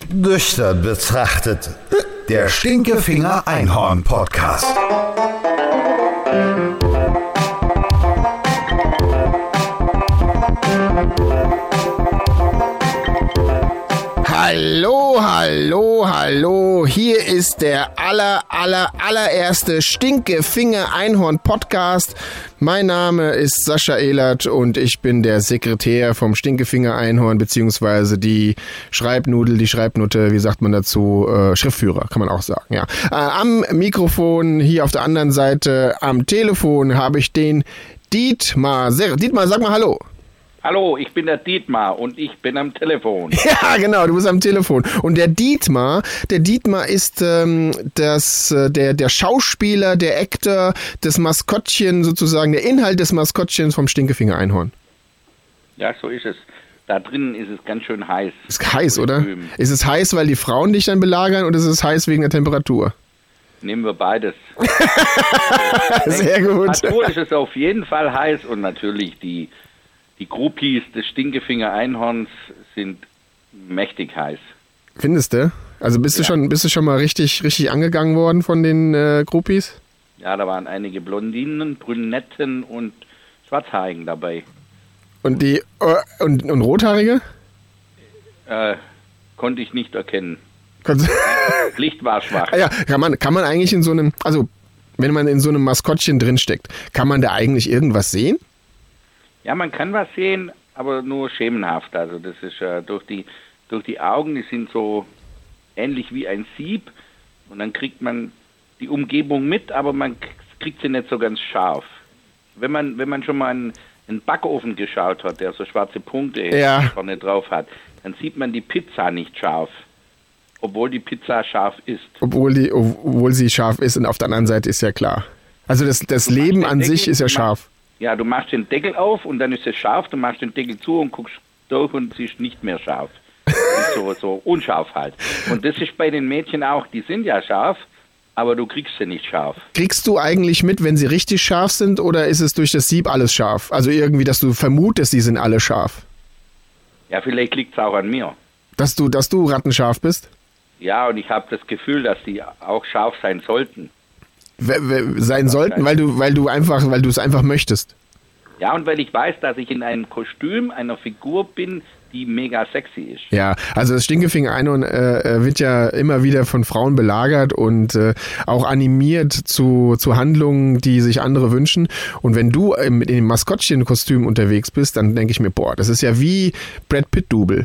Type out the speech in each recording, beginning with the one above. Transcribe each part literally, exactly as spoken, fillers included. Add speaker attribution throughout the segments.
Speaker 1: Nüchtern betrachtet, der Stinkefinger Einhorn Podcast.
Speaker 2: Hallo, hallo, hallo, hier ist der aller, aller, allererste Stinkefinger Einhorn Podcast. Mein Name ist Sascha Ehlert und ich bin der Sekretär vom Stinkefinger Einhorn, beziehungsweise die Schreibnudel, die Schreibnutte, wie sagt man dazu, äh, Schriftführer, kann man auch sagen, ja. Äh, am Mikrofon, hier auf der anderen Seite, am Telefon habe ich den Dietmar. Dietmar, sag mal Hallo.
Speaker 3: Hallo, ich bin der Dietmar und ich bin am Telefon.
Speaker 2: Ja, genau, du bist am Telefon. Und der Dietmar, der Dietmar ist ähm, das, äh, der, der Schauspieler, der Actor, das Maskottchen sozusagen, der Inhalt des Maskottchens vom Stinkefinger Einhorn.
Speaker 3: Ja, so ist es. Da drinnen ist es ganz schön heiß.
Speaker 2: Ist heiß, oder? Ist es heiß, weil die Frauen dich dann belagern, oder ist es heiß wegen der Temperatur?
Speaker 3: Nehmen wir beides.
Speaker 2: Sehr gut.
Speaker 3: Temperatur ist es auf jeden Fall heiß und natürlich die Die Groupies des Stinkefinger Einhorns sind mächtig heiß.
Speaker 2: Findest du? Also bist ja. du schon bist du schon mal richtig richtig angegangen worden von den äh, Groupies?
Speaker 3: Ja, da waren einige Blondinen, Brünetten und Schwarzhaarigen dabei.
Speaker 2: Und die äh, und, und Rothaarige?
Speaker 3: Äh, konnte ich nicht erkennen.
Speaker 2: Konntest
Speaker 3: Licht war schwach.
Speaker 2: Ja, kann man kann man eigentlich in so einem, also wenn man in so einem Maskottchen drinsteckt, kann man da eigentlich irgendwas sehen?
Speaker 3: Ja, man kann was sehen, aber nur schemenhaft. Also das ist äh, durch die durch die Augen, die sind so ähnlich wie ein Sieb und dann kriegt man die Umgebung mit, aber man kriegt sie nicht so ganz scharf. Wenn man wenn man schon mal einen, einen Backofen geschaut hat, der so schwarze Punkte
Speaker 2: ja.
Speaker 3: vorne drauf hat, dann sieht man die Pizza nicht scharf, obwohl die Pizza scharf ist.
Speaker 2: Obwohl die obwohl sie scharf ist und auf der anderen Seite ist ja klar. Also das das Leben an sich ist ja scharf.
Speaker 3: Ja, du machst den Deckel auf und dann ist es scharf, du machst den Deckel zu und guckst durch und sie ist nicht mehr scharf. so, so unscharf halt. Und das ist bei den Mädchen auch, die sind ja scharf, aber du kriegst sie nicht scharf.
Speaker 2: Kriegst du eigentlich mit, wenn sie richtig scharf sind, oder ist es durch das Sieb alles scharf? Also irgendwie, dass du vermutest, die sind alle scharf.
Speaker 3: Ja, vielleicht liegt es auch an mir.
Speaker 2: Dass du, dass du rattenscharf bist?
Speaker 3: Ja, und ich habe das Gefühl, dass die auch scharf sein sollten.
Speaker 2: Sein sollten, weil du, weil du einfach, weil du es einfach möchtest.
Speaker 3: Ja, und weil ich weiß, dass ich in einem Kostüm einer Figur bin, die mega sexy ist.
Speaker 2: Ja, also das Stinkefinger Einhorn äh, wird ja immer wieder von Frauen belagert und äh, auch animiert zu, zu Handlungen, die sich andere wünschen. Und wenn du im, in dem Maskottchenkostüm unterwegs bist, dann denke ich mir, boah, das ist ja wie Brad Pitt-Double.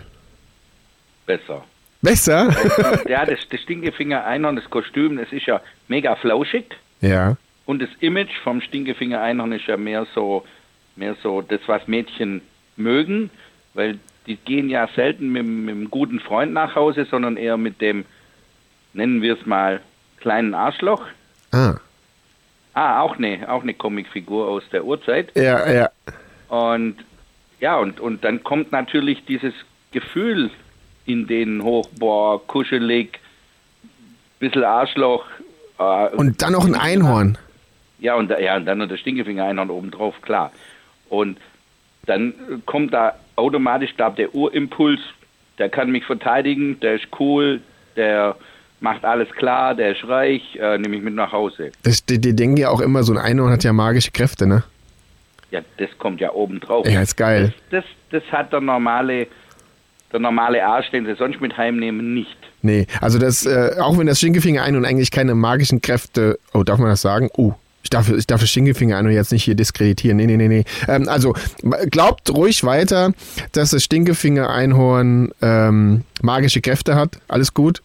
Speaker 3: Besser.
Speaker 2: Besser?
Speaker 3: Ja, das, das Stinkefinger Einhorn, das Kostüm, das ist ja mega flauschig.
Speaker 2: Ja.
Speaker 3: Und das Image vom Stinkefinger Einhorn ist ja mehr so, mehr so das, was Mädchen mögen, weil die gehen ja selten mit, mit einem guten Freund nach Hause, sondern eher mit dem, nennen wir es mal, kleinen Arschloch.
Speaker 2: Ah.
Speaker 3: Ah, auch eine, auch eine Comicfigur aus der Urzeit.
Speaker 2: Ja, ja.
Speaker 3: Und ja, und, und dann kommt natürlich dieses Gefühl in denen hoch, boah, kuschelig, bisschen Arschloch. Äh,
Speaker 2: und dann noch ein Einhorn.
Speaker 3: Ja, und, ja, und dann noch das Stinkefinger-Einhorn obendrauf, klar. Und dann kommt da automatisch, glaube der Urimpuls, der kann mich verteidigen, der ist cool, der macht alles klar, der ist reich, äh, nehme ich mit nach Hause.
Speaker 2: Das, die, die denken ja auch immer, so ein Einhorn hat ja magische Kräfte, ne?
Speaker 3: Ja, das kommt ja obendrauf.
Speaker 2: Ja, ist geil.
Speaker 3: Das, das, das hat der normale... Der normale Arsch, den sie sonst mit heimnehmen, nicht.
Speaker 2: Nee, also das, äh, auch wenn das Stinkefinger Einhorn eigentlich keine magischen Kräfte, oh, darf man das sagen? Oh, ich darf, ich darf das Stinkefinger Einhorn jetzt nicht hier diskreditieren. Nee, nee, nee, nee. Ähm, also, glaubt ruhig weiter, dass das Stinkefinger Einhorn ähm, magische Kräfte hat. Alles gut.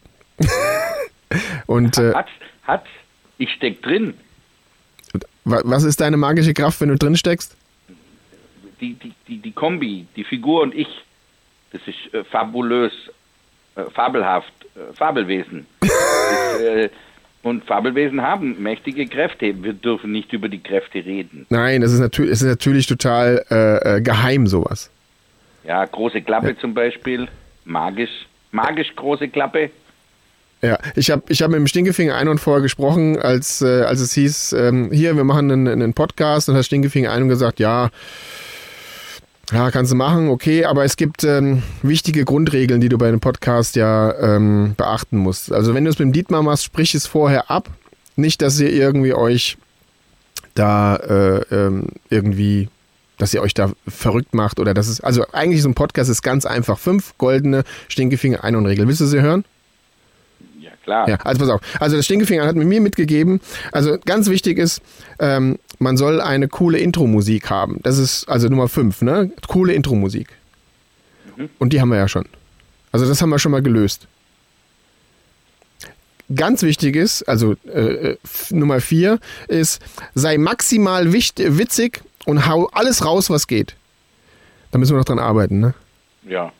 Speaker 2: Und, äh,
Speaker 3: hat, hat, ich steck drin.
Speaker 2: Was ist deine magische Kraft, wenn du drin steckst?
Speaker 3: Die, die, die, die Kombi, die Figur und ich. Das ist äh, fabulös, äh, fabelhaft, äh, Fabelwesen. das, äh, und Fabelwesen haben mächtige Kräfte. Wir dürfen nicht über die Kräfte reden.
Speaker 2: Nein, das ist natürlich, es ist natürlich total äh, äh, geheim, sowas.
Speaker 3: Ja, große Klappe
Speaker 2: ja.
Speaker 3: zum Beispiel, magisch, magisch große Klappe.
Speaker 2: Ja, ich habe ich hab mit dem Stinkefinger Einhorn vorher gesprochen, als, äh, als es hieß, ähm, hier, wir machen einen, einen Podcast, und hat Stinkefinger Einhorn gesagt, ja, Ja, kannst du machen, okay, aber es gibt ähm, wichtige Grundregeln, die du bei einem Podcast ja ähm, beachten musst. Also wenn du es mit dem Dietmar machst, sprich es vorher ab. Nicht, dass ihr irgendwie euch da äh, ähm, irgendwie, dass ihr euch da verrückt macht oder dass es, also eigentlich so ein Podcast ist ganz einfach. Fünf goldene Stinkefinger-Einhorn-Regeln. Willst du sie hören?
Speaker 3: Ja, klar.
Speaker 2: Ja, also pass auf. Also das Stinkefinger hat mit mir mitgegeben, also ganz wichtig ist, ähm, man soll eine coole Intro-Musik haben. Das ist also Nummer fünf, ne? Coole Intro-Musik. Mhm. Und die haben wir ja schon. Also das haben wir schon mal gelöst. Ganz wichtig ist, also äh, Nummer vier ist, sei maximal wichtig, witzig und hau alles raus, was geht. Da müssen wir noch dran arbeiten, ne?
Speaker 3: Ja.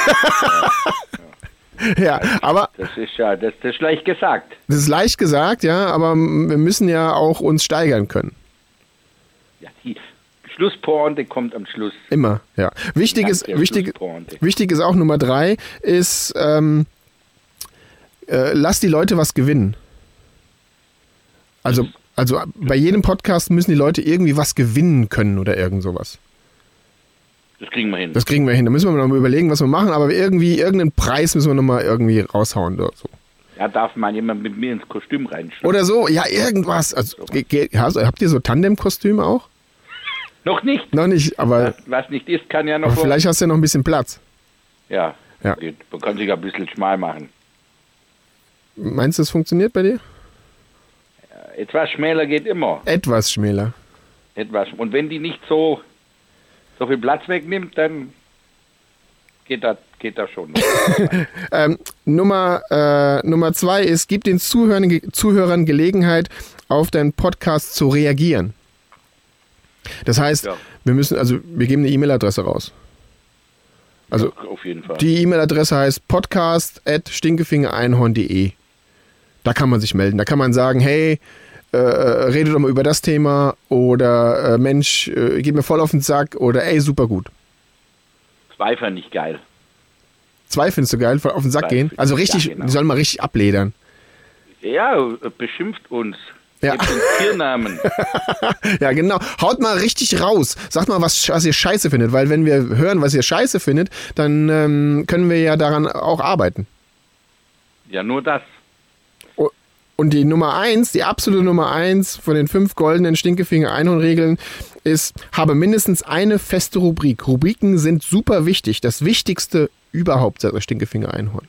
Speaker 2: Ja, aber
Speaker 3: Das ist ja, das, das ist leicht gesagt.
Speaker 2: das ist leicht gesagt, ja, aber wir müssen ja auch uns steigern können.
Speaker 3: Ja, die Schlusspointe kommt am Schluss.
Speaker 2: Immer, ja. Wichtig
Speaker 3: Ja,
Speaker 2: ist,
Speaker 3: der
Speaker 2: wichtig,
Speaker 3: Schlusspointe.
Speaker 2: wichtig ist auch Nummer drei, ist, ähm, äh, lass die Leute was gewinnen. Also, also bei jedem Podcast müssen die Leute irgendwie was gewinnen können oder irgend sowas.
Speaker 3: Das kriegen wir hin.
Speaker 2: Das kriegen wir hin. Da müssen wir noch mal überlegen, was wir machen, aber irgendwie irgendeinen Preis müssen wir noch mal irgendwie raushauen oder so.
Speaker 3: Ja, darf mal jemand mit mir ins Kostüm reinschlüpfen.
Speaker 2: Oder so, ja, irgendwas. Also, ge- ge- hast- habt ihr so Tandem-Kostüme auch?
Speaker 3: Noch nicht.
Speaker 2: Noch nicht, aber,
Speaker 3: Was nicht ist, kann ja noch.
Speaker 2: aber vielleicht hast du ja noch ein bisschen Platz.
Speaker 3: Ja,
Speaker 2: Ja.
Speaker 3: geht. Man kann sich ein bisschen schmal machen.
Speaker 2: Meinst du, das funktioniert bei dir?
Speaker 3: Etwas schmäler geht immer.
Speaker 2: Etwas schmäler.
Speaker 3: Etwas. Und wenn die nicht so, so viel Platz wegnimmt, dann geht das, geht das schon.
Speaker 2: Ähm, Nummer, äh, Nummer zwei ist, gib den Zuhörern, Ge- Zuhörern Gelegenheit, auf deinen Podcast zu reagieren. Das heißt,
Speaker 3: Ja.
Speaker 2: wir müssen, also wir geben eine E-Mail-Adresse raus. Also
Speaker 3: Auf jeden Fall.
Speaker 2: die E-Mail-Adresse heißt podcast at stinkefingereinhorn punkt de. Da kann man sich melden. Da kann man sagen, hey, äh, redet doch mal über das Thema oder äh, Mensch, äh, geht mir voll auf den Sack oder ey, super gut.
Speaker 3: Zwei fand ich geil.
Speaker 2: Zwei findest du geil, voll auf den Sack
Speaker 3: Zwei
Speaker 2: gehen.
Speaker 3: finde
Speaker 2: Also
Speaker 3: ich-
Speaker 2: richtig,
Speaker 3: ja, genau.
Speaker 2: die sollen mal richtig abledern.
Speaker 3: Ja, beschimpft uns.
Speaker 2: Ja.
Speaker 3: Gebt uns Tiernamen.
Speaker 2: Ja, genau. Haut mal richtig raus. Sagt mal, was, was ihr scheiße findet, weil wenn wir hören, was ihr scheiße findet, dann ähm, können wir ja daran auch arbeiten.
Speaker 3: Ja, nur das.
Speaker 2: Und die Nummer eins, die absolute Nummer eins von den fünf goldenen Stinkefinger-Einhorn-Regeln ist, habe mindestens eine feste Rubrik. Rubriken sind super wichtig. Das Wichtigste überhaupt, sagt der Stinkefinger-Einhorn.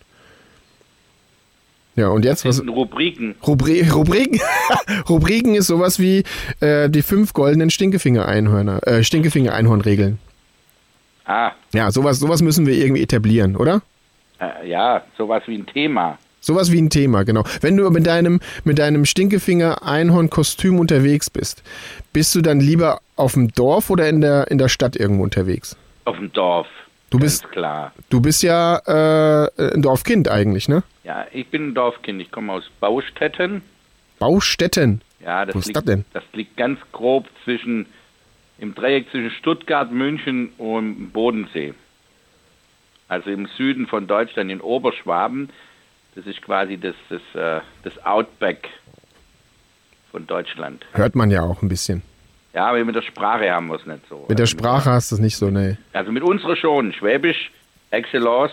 Speaker 2: Ja, und jetzt was?
Speaker 3: In Rubriken.
Speaker 2: Rubri Rubriken? Rubriken ist sowas wie äh, die fünf goldenen Stinkefinger-Einhörner, äh, Stinkefinger-Einhorn-Regeln.
Speaker 3: Ah,
Speaker 2: Ja, sowas, sowas müssen wir irgendwie etablieren, oder?
Speaker 3: äh, ja, sowas wie ein Thema.
Speaker 2: Sowas wie ein Thema, genau. Wenn du mit deinem, mit deinem Stinkefinger-Einhorn-Kostüm unterwegs bist, bist du dann lieber auf dem Dorf oder in der, in der Stadt irgendwo unterwegs?
Speaker 3: Auf dem Dorf.
Speaker 2: Du
Speaker 3: Ganz
Speaker 2: bist,
Speaker 3: klar.
Speaker 2: du bist ja äh, ein Dorfkind eigentlich, ne?
Speaker 3: Ja, ich bin ein Dorfkind. Ich komme aus Baustetten.
Speaker 2: Baustetten.
Speaker 3: Ja, das
Speaker 2: Wo ist
Speaker 3: liegt,
Speaker 2: das denn?
Speaker 3: Das liegt ganz grob zwischen, im Dreieck zwischen Stuttgart, München und Bodensee. Also im Süden von Deutschland, in Oberschwaben. Das ist quasi das, das, äh, das Outback von Deutschland.
Speaker 2: Hört man ja auch ein bisschen.
Speaker 3: Ja, aber mit der Sprache haben wir es nicht so.
Speaker 2: Mit der
Speaker 3: Also
Speaker 2: Sprache hast du es nicht so, ne?
Speaker 3: Also mit unserer schon. Schwäbisch, Excellence.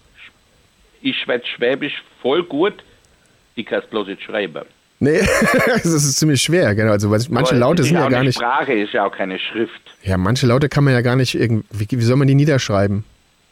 Speaker 3: Ich schwätze Schwäbisch voll gut. Ich kann es bloß nicht schreiben.
Speaker 2: Nee, das ist ziemlich schwer, genau. Also weil manche
Speaker 3: Aber
Speaker 2: Laute
Speaker 3: es ist
Speaker 2: sind ja
Speaker 3: auch
Speaker 2: gar
Speaker 3: eine
Speaker 2: nicht.
Speaker 3: Sprache ist ja auch keine Schrift.
Speaker 2: Ja, manche Laute kann man ja gar nicht irgendwie. Wie soll man die niederschreiben?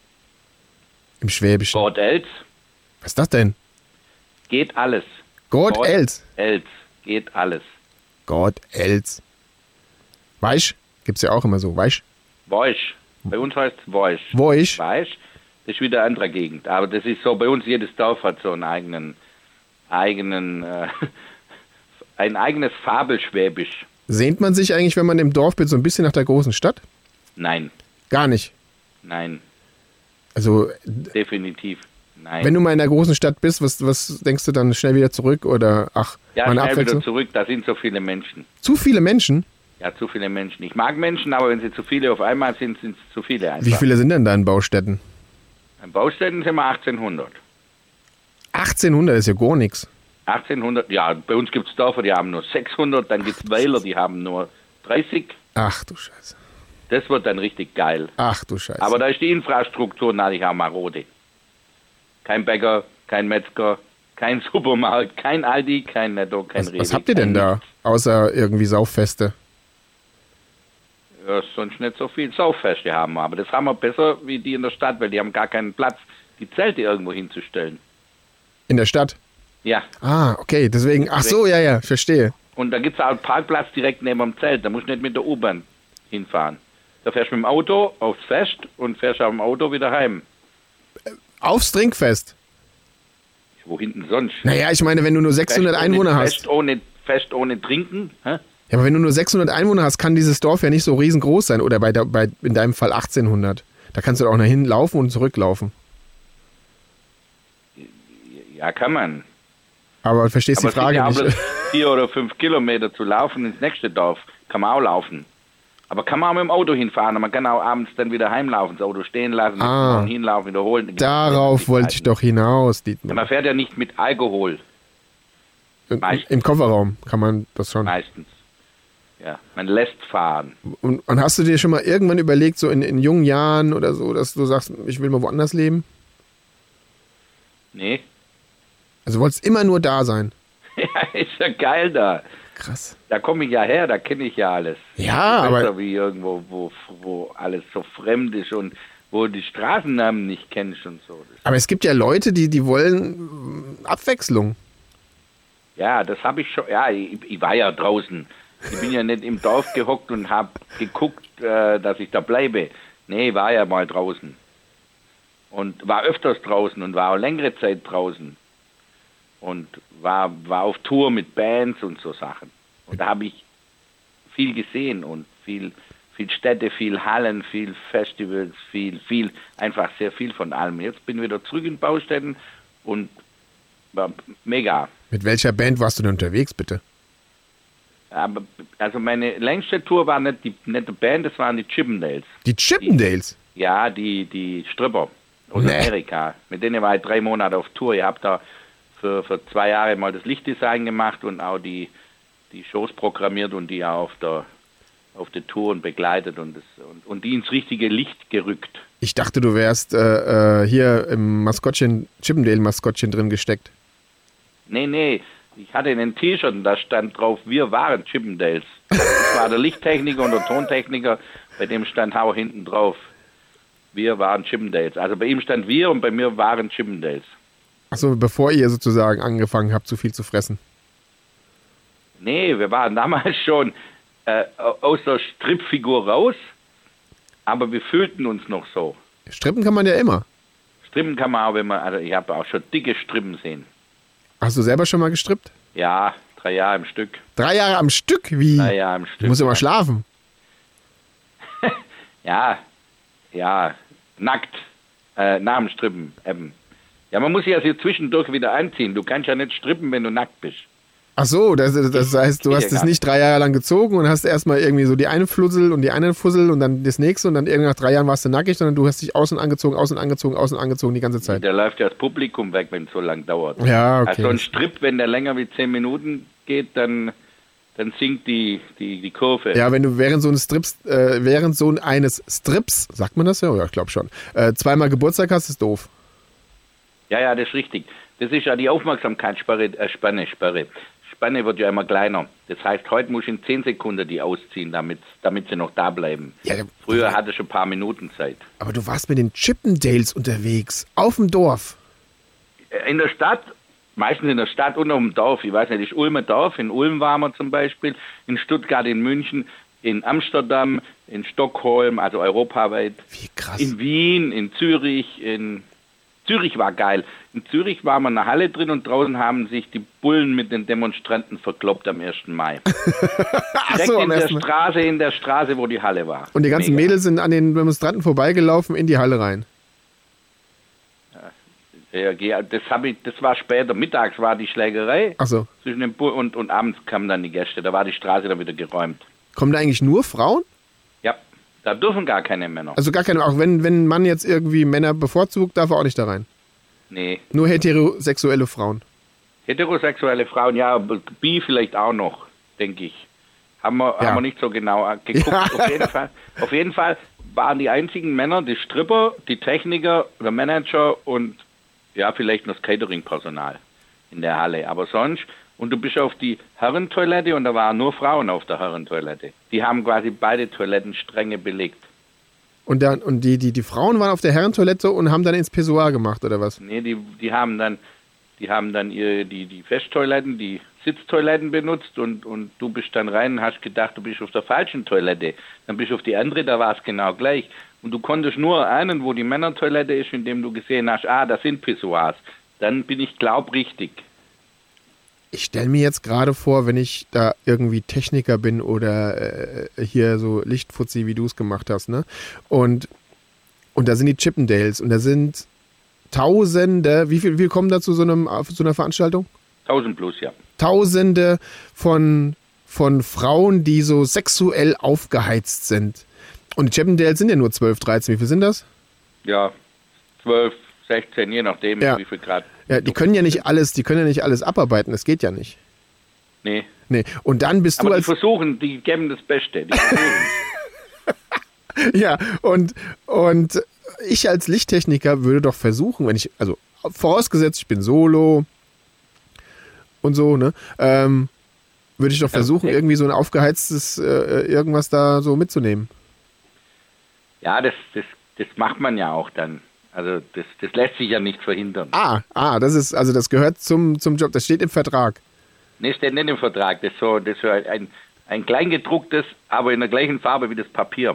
Speaker 2: Im Schwäbischen.
Speaker 3: Gott els,
Speaker 2: Was ist das denn?
Speaker 3: geht alles.
Speaker 2: Gott els.
Speaker 3: Els, geht alles.
Speaker 2: Gott els. Weisch? Gibt's ja auch immer so. Weisch?
Speaker 3: Woisch. Bei uns heißt es Woisch.
Speaker 2: Woisch?
Speaker 3: Weisch, das ist wieder eine andere Gegend. Aber das ist so, bei uns jedes Dorf hat so einen eigenen, eigenen, äh, ein eigenes Fabelschwäbisch.
Speaker 2: Sehnt man sich eigentlich, wenn man im Dorf ist, so ein bisschen nach der großen Stadt?
Speaker 3: Nein,
Speaker 2: Gar nicht.
Speaker 3: nein,
Speaker 2: Also,
Speaker 3: definitiv nein.
Speaker 2: wenn du mal in der großen Stadt bist, was, was denkst du dann schnell wieder zurück oder ach,
Speaker 3: ja,
Speaker 2: meine
Speaker 3: schnell wieder
Speaker 2: Abwechslung?
Speaker 3: zurück, da sind so viele Menschen.
Speaker 2: Zu viele Menschen?
Speaker 3: Ja, zu viele Menschen. Ich mag Menschen, aber wenn sie zu viele auf einmal sind, sind es zu viele einfach.
Speaker 2: Wie viele sind denn da in Baustätten?
Speaker 3: In Baustätten sind wir achtzehnhundert.
Speaker 2: achtzehnhundert ist ja gar nichts.
Speaker 3: achtzehnhundert, ja, bei uns gibt es Dörfer, die haben nur sechshundert, dann gibt es Weiler, die haben nur dreißig.
Speaker 2: Ach du Scheiße.
Speaker 3: Das wird dann richtig geil.
Speaker 2: Ach du Scheiße.
Speaker 3: Aber da ist die Infrastruktur natürlich auch marode. Kein Bäcker, kein Metzger, kein Supermarkt, kein Aldi, kein Netto, kein
Speaker 2: was,
Speaker 3: Rewe.
Speaker 2: was habt ihr denn da, außer irgendwie Sauffeste?
Speaker 3: Ja, sonst nicht so viel Sauffeste haben wir. Aber das haben wir besser wie die in der Stadt, weil die haben gar keinen Platz, die Zelte irgendwo hinzustellen.
Speaker 2: In der Stadt?
Speaker 3: Ja.
Speaker 2: Ah, okay, deswegen, ach so, ja, ja, verstehe.
Speaker 3: Und da gibt es auch einen Parkplatz direkt neben dem Zelt. Da musst du nicht mit der U-Bahn hinfahren. Da fährst du mit dem Auto aufs Fest und fährst auf dem Auto wieder heim.
Speaker 2: Aufs Trinkfest?
Speaker 3: Wo hinten sonst?
Speaker 2: Naja, ich meine, wenn du nur sechshundert
Speaker 3: Fest
Speaker 2: Einwohner
Speaker 3: ohne,
Speaker 2: hast.
Speaker 3: Fest ohne, Fest ohne Trinken? Hä?
Speaker 2: Ja, aber wenn du nur sechshundert Einwohner hast, kann dieses Dorf ja nicht so riesengroß sein. Oder bei, der, bei in deinem Fall achtzehnhundert. Da kannst du doch nach hinten laufen und zurücklaufen.
Speaker 3: Ja, kann man.
Speaker 2: Aber du verstehst
Speaker 3: Aber
Speaker 2: die Frage
Speaker 3: es sind ja
Speaker 2: nicht.
Speaker 3: auch bloß vier oder fünf Kilometer zu laufen ins nächste Dorf. Kann man auch laufen. Aber kann man auch mit dem Auto hinfahren und man kann auch abends dann wieder heimlaufen, das Auto stehen lassen,
Speaker 2: Ah.
Speaker 3: und hinlaufen, wiederholen.
Speaker 2: Darauf wollte ich doch hinaus, Dietmar.
Speaker 3: Man fährt ja nicht mit Alkohol,
Speaker 2: Im,
Speaker 3: meistens.
Speaker 2: Im Kofferraum kann man das schon.
Speaker 3: meistens. Ja, man lässt fahren.
Speaker 2: Und, und hast du dir schon mal irgendwann überlegt, so in, in jungen Jahren oder so, dass du sagst, ich will mal woanders leben?
Speaker 3: Nee.
Speaker 2: Also du wolltest immer nur da sein.
Speaker 3: Ja, ist ja geil da.
Speaker 2: Krass.
Speaker 3: Da komme ich ja her, da kenne ich ja alles.
Speaker 2: Ja,
Speaker 3: Besser
Speaker 2: aber
Speaker 3: wie irgendwo, wo, wo alles so fremd ist und wo du die Straßennamen nicht kennst und so. Das,
Speaker 2: Aber es gibt ja Leute, die, die wollen äh, Abwechslung.
Speaker 3: ja, das habe ich schon. Ja, ich, ich war ja draußen. Ich bin ja nicht im Dorf gehockt und habe geguckt, äh, dass ich da bleibe. Nee, ich war ja mal draußen. Und war öfters draußen und war auch längere Zeit draußen. Und war, war auf Tour mit Bands und so Sachen. Und da habe ich viel gesehen und viel, viel Städte, viel Hallen, viel Festivals, viel, viel, einfach sehr viel von allem. Jetzt bin ich wieder zurück in Baustätten und war mega.
Speaker 2: Mit welcher Band warst du denn unterwegs, bitte?
Speaker 3: Aber, also meine längste Tour war nicht die, nicht die Band, das waren die Chippendales.
Speaker 2: Die Chippendales?
Speaker 3: Ja, die, die Stripper aus
Speaker 2: Nee.
Speaker 3: Amerika. Mit denen war ich drei Monate auf Tour. Ich habe da für, für zwei Jahre mal das Lichtdesign gemacht und auch die, die Shows programmiert und die auch auf der, auf der Tour und begleitet und, das, und, und die ins richtige Licht gerückt.
Speaker 2: Ich dachte, du wärst äh, äh, hier im Maskottchen, Chippendale-Maskottchen drin gesteckt.
Speaker 3: Nee, nee, ich hatte ein T-Shirt und da stand drauf, wir waren Chippendales. Ich war der Lichttechniker und der Tontechniker, bei dem stand auch hinten drauf, wir waren Chippendales. Also bei ihm stand wir und bei mir waren Chippendales.
Speaker 2: Achso, bevor ihr sozusagen angefangen habt, zu viel zu fressen.
Speaker 3: Nee, wir waren damals schon äh, aus der Stripfigur raus, aber wir fühlten uns noch so.
Speaker 2: Strippen kann man ja immer.
Speaker 3: Strippen kann man auch, wenn man, also ich habe auch schon dicke Strippen sehen.
Speaker 2: Hast du selber schon mal gestrippt?
Speaker 3: Ja, drei Jahre im Stück.
Speaker 2: Drei Jahre am Stück? Wie?
Speaker 3: Drei Jahre im Stück.
Speaker 2: Du musst ja mal
Speaker 3: ja.
Speaker 2: schlafen.
Speaker 3: Ja, ja, nackt, äh, nach dem Strippen eben. Ja, man muss sich ja so zwischendurch wieder anziehen. Du kannst ja nicht strippen, wenn du nackt bist.
Speaker 2: Ach so, das, das heißt, du
Speaker 3: Geht
Speaker 2: hast
Speaker 3: ja
Speaker 2: es
Speaker 3: gar
Speaker 2: nicht drei Jahre lang gezogen und hast erstmal irgendwie so die eine Flussel und die eine Fussel und dann das nächste und dann irgendwie nach drei Jahren warst du nackig, sondern du hast dich außen angezogen, außen angezogen, außen angezogen die ganze Zeit.
Speaker 3: Da läuft ja das Publikum weg, wenn es so lang dauert.
Speaker 2: Ja, okay.
Speaker 3: Also ein Strip, wenn der länger wie zehn Minuten geht, dann, dann sinkt die, die, die Kurve.
Speaker 2: Ja, wenn du während so eines Strips, äh, während so eines Strips, sagt man das ja? Ja, ich glaube schon, äh, zweimal Geburtstag hast, ist doof.
Speaker 3: Ja, ja, das ist richtig. Das ist ja die Aufmerksamkeitssperre, äh, Spanne, Sperre. Spanne wird ja immer kleiner. Das heißt, heute muss ich in zehn Sekunden die ausziehen, damit, damit sie noch da bleiben.
Speaker 2: Ja,
Speaker 3: Früher hatte ich ein paar Minuten Zeit.
Speaker 2: Aber du warst mit den Chippendales unterwegs, auf dem Dorf.
Speaker 3: In der Stadt, meistens in der Stadt und auf dem Dorf. Ich weiß nicht, das ist Ulmer Dorf. In Ulm waren wir zum Beispiel, in Stuttgart, in München, in Amsterdam, in Stockholm, also europaweit.
Speaker 2: Wie krass.
Speaker 3: In Wien, in Zürich, in Zürich war geil. In Zürich waren wir in einer Halle drin und draußen haben sich die Bullen mit den Demonstranten verkloppt am ersten Mai.
Speaker 2: Ach
Speaker 3: Direkt
Speaker 2: so, am
Speaker 3: in der
Speaker 2: ersten Mal.
Speaker 3: Straße, in der Straße, wo die Halle war.
Speaker 2: Und die ganzen
Speaker 3: Mega.
Speaker 2: Mädels sind an den Demonstranten vorbeigelaufen in die Halle rein.
Speaker 3: Ja, ja, das, hab ich, das war später. Mittags war die Schlägerei
Speaker 2: Ach so.
Speaker 3: zwischen den Bullen und, und abends kamen dann die Gäste. Da war die Straße dann wieder geräumt.
Speaker 2: Kommen da eigentlich nur Frauen?
Speaker 3: Ja, da dürfen gar keine Männer.
Speaker 2: Also gar keine, auch wenn, wenn ein Mann jetzt irgendwie Männer bevorzugt, darf er auch nicht da rein.
Speaker 3: Nee.
Speaker 2: Nur heterosexuelle Frauen.
Speaker 3: Heterosexuelle Frauen, ja, bi vielleicht auch noch, denke ich. Haben wir,
Speaker 2: Ja.
Speaker 3: haben wir nicht so genau geguckt.
Speaker 2: Ja.
Speaker 3: Auf jeden Fall, auf jeden Fall waren die einzigen Männer die Stripper, die Techniker, der Manager und ja, vielleicht noch das Catering-Personal in der Halle. Aber sonst, und du bist auf die Herrentoilette und da waren nur Frauen auf der Herrentoilette. Die haben quasi beide Toilettenstränge belegt.
Speaker 2: Und, dann, und die, die, die Frauen waren auf der Herrentoilette und haben dann ins Pissoir gemacht, oder was?
Speaker 3: Nee, die, die haben dann, die haben dann ihre, die, die Festtoiletten, die Sitztoiletten benutzt und, und du bist dann rein und hast gedacht, du bist auf der falschen Toilette. Dann bist du auf die andere, da war es genau gleich. Und du konntest nur einen, wo die Männertoilette ist, indem du gesehen hast, ah, das sind Pissoirs. Dann bin ich glaub richtig.
Speaker 2: Ich stelle mir jetzt gerade vor, wenn ich da irgendwie Techniker bin oder äh, hier so Lichtfuzzi, wie du es gemacht hast, ne? Und, und da sind die Chippendales und da sind Tausende, wie viel, wie viel kommen da zu so, einem, zu so einer Veranstaltung?
Speaker 3: Tausend plus, ja.
Speaker 2: Tausende von, von Frauen, die so sexuell aufgeheizt sind. Und die Chippendales sind ja nur zwölf, dreizehn. Wie viel sind das?
Speaker 3: Ja, zwölf, sechzehn, je nachdem,
Speaker 2: Ja.
Speaker 3: wie viel Grad.
Speaker 2: Ja, die können ja nicht alles, die können ja nicht alles abarbeiten. Das geht ja nicht.
Speaker 3: Nee.
Speaker 2: Nee. Und dann bist
Speaker 3: Aber
Speaker 2: du
Speaker 3: die
Speaker 2: als
Speaker 3: versuchen, die geben das Beste. Die versuchen.
Speaker 2: ja und und ich als Lichttechniker würde doch versuchen, wenn ich also vorausgesetzt ich bin Solo und so ne, ähm, würde ich doch versuchen
Speaker 3: okay.
Speaker 2: irgendwie so ein aufgeheiztes äh, irgendwas da so mitzunehmen.
Speaker 3: Ja, das, das, das macht man ja auch dann. Also das, das lässt sich ja nicht verhindern.
Speaker 2: Ah, ah, das ist also das gehört zum zum Job. Das steht im Vertrag.
Speaker 3: Nee, steht nicht im Vertrag. Das ist so, das ist so ein, ein kleingedrucktes, aber in der gleichen Farbe wie das Papier.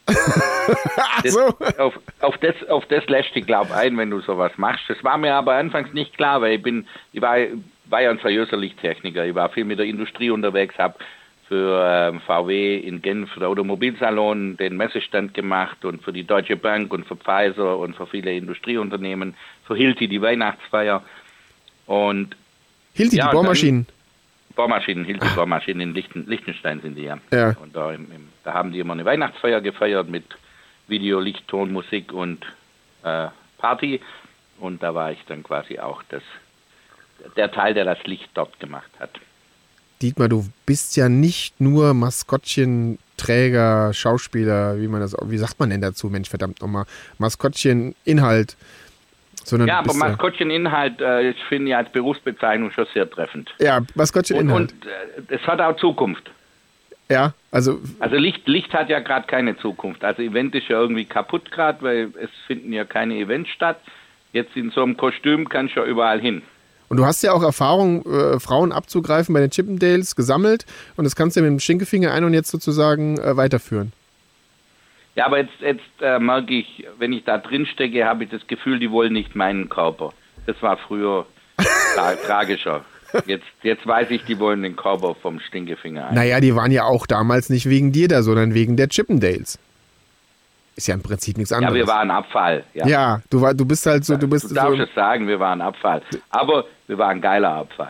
Speaker 2: Ach
Speaker 3: Das,
Speaker 2: so.
Speaker 3: auf, auf das, auf das lässt dich, glaub ein, wenn du sowas machst. Das war mir aber anfangs nicht klar, weil ich bin, ich war, war ja ein seriöser Lichttechniker. Ich war viel mit der Industrie unterwegs, habe für ähm, V W in Genf, für den Automobilsalon, den Messestand gemacht und für die Deutsche Bank und für Pfizer und für viele Industrieunternehmen, für Hilti die Weihnachtsfeier und
Speaker 2: Hielt die,
Speaker 3: Ja,
Speaker 2: die Bohrmaschinen.
Speaker 3: Bohrmaschinen, Hilti Bohrmaschinen in Lichten, Liechtenstein sind die ja.
Speaker 2: Ja.
Speaker 3: Und da, im, im, da haben die immer eine Weihnachtsfeier gefeiert mit Video, Licht, Ton, Musik und äh, Party. Und da war ich dann quasi auch das, der Teil, der das Licht dort gemacht hat.
Speaker 2: Dietmar, du bist ja nicht nur Maskottchen, Träger, Schauspieler, wie man das, wie sagt man denn dazu, Mensch, verdammt nochmal, Maskottchen, Inhalt, sondern
Speaker 3: Ja,
Speaker 2: du
Speaker 3: aber
Speaker 2: bist ja-
Speaker 3: Maskottcheninhalt, äh, ich finde ja als Berufsbezeichnung schon sehr treffend.
Speaker 2: Ja, Maskottchen,
Speaker 3: Und,
Speaker 2: Inhalt.
Speaker 3: und äh, es hat auch Zukunft.
Speaker 2: Ja, also
Speaker 3: Also Licht, Licht hat ja gerade keine Zukunft. Also Event ist ja irgendwie kaputt gerade, weil es finden ja keine Events statt. Jetzt in so einem Kostüm kannst du ja überall hin.
Speaker 2: und du hast ja auch Erfahrung, äh, Frauen abzugreifen bei den Chippendales gesammelt und das kannst du ja mit dem Stinkefinger ein und jetzt sozusagen äh, weiterführen.
Speaker 3: Ja, aber jetzt, jetzt äh, merke ich, wenn ich da drin stecke, habe ich das Gefühl, die wollen nicht meinen Körper. Das war früher tra tragischer. Jetzt, jetzt weiß ich, die wollen den Körper vom Stinkefinger ein.
Speaker 2: Naja, die waren ja auch damals nicht wegen dir da, sondern wegen der Chippendales. Ist ja im Prinzip nichts
Speaker 3: Ja,
Speaker 2: anderes.
Speaker 3: wir waren Abfall. Ja,
Speaker 2: Ja, du, war, du bist halt so, du bist
Speaker 3: du darfst
Speaker 2: so,
Speaker 3: es sagen, wir waren Abfall. Aber wir waren geiler Abfall.